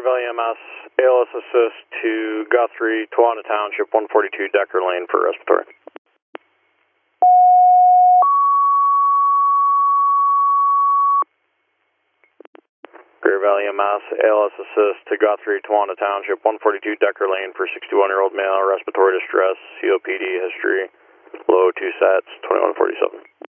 Valley EMS, ALS assist to Guthrie, Tawana Township, 142 Decker Lane for respiratory. Greer Valley EMS, ALS assist to Guthrie, Tawana Township, 142 Decker Lane for 61-year-old male, respiratory distress, COPD history, low 2 sats, 2147.